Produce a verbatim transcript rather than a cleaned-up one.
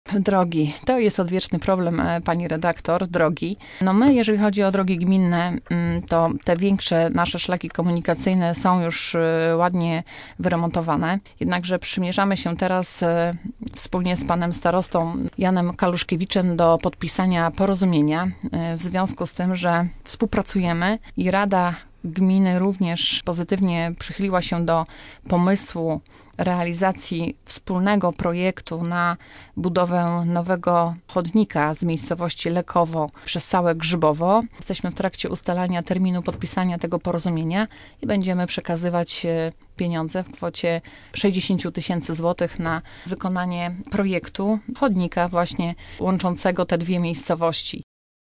Drogi. To jest odwieczny problem, pani redaktor, drogi. No my, jeżeli chodzi o drogi gminne, to te większe nasze szlaki komunikacyjne są już ładnie wyremontowane. Jednakże przymierzamy się teraz wspólnie z panem starostą Janem Kaluszkiewiczem do podpisania porozumienia w związku z tym, że współpracujemy i Rada Gminy również pozytywnie przychyliła się do pomysłu realizacji wspólnego projektu na budowę nowego chodnika z miejscowości Lekowo przez Sałę Grzybowo. Jesteśmy w trakcie ustalania terminu podpisania tego porozumienia i będziemy przekazywać pieniądze w kwocie sześćdziesiąt tysięcy złotych na wykonanie projektu chodnika właśnie łączącego te dwie miejscowości.